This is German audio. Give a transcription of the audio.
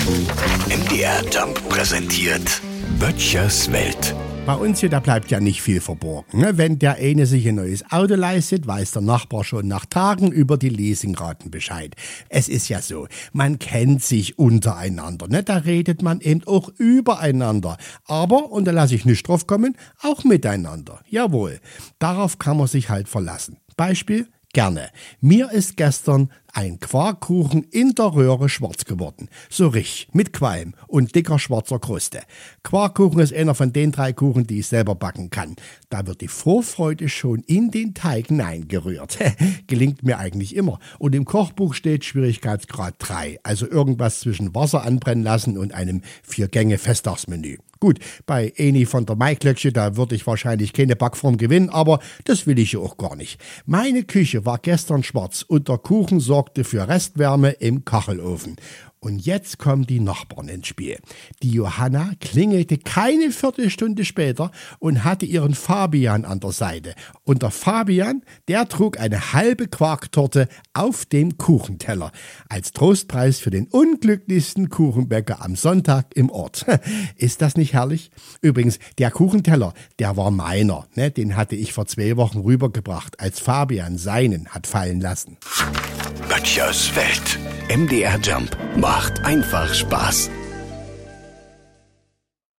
MDR Jump präsentiert Böttchers Welt. Bei uns hier, da bleibt ja nicht viel verborgen. Wenn der eine sich ein neues Auto leistet, weiß der Nachbar schon nach Tagen über die Leasingraten Bescheid. Es ist ja so, man kennt sich untereinander. Da redet man eben auch übereinander. Aber, und da lasse ich nicht drauf kommen, auch miteinander. Jawohl, darauf kann man sich halt verlassen. Beispiel? Gerne. Mir ist gestern ein Quarkkuchen in der Röhre schwarz geworden. So richtig, mit Qualm und dicker schwarzer Kruste. Quarkkuchen ist einer von den 3 Kuchen, die ich selber backen kann. Da wird die Vorfreude schon in den Teig hineingerührt. Gelingt mir eigentlich immer. Und im Kochbuch steht Schwierigkeitsgrad 3. Also irgendwas zwischen Wasser anbrennen lassen und einem 4-Gänge-Festtagsmenü. Gut, bei Eni von der Maiklöckche, da würde ich wahrscheinlich keine Backform gewinnen, aber das will ich ja auch gar nicht. Meine Küche war gestern schwarz und der Kuchen sorgte für Restwärme im Kachelofen. Und jetzt kommen die Nachbarn ins Spiel. Die Johanna klingelte keine Viertelstunde später und hatte ihren Fabian an der Seite. Und der Fabian, der trug eine halbe Quarktorte auf dem Kuchenteller. Als Trostpreis für den unglücklichsten Kuchenbäcker am Sonntag im Ort. Ist das nicht herrlich? Übrigens, der Kuchenteller, der war meiner. Den hatte ich vor 2 Wochen rübergebracht, als Fabian seinen hat fallen lassen. Böttchers Welt. MDR Jump macht einfach Spaß.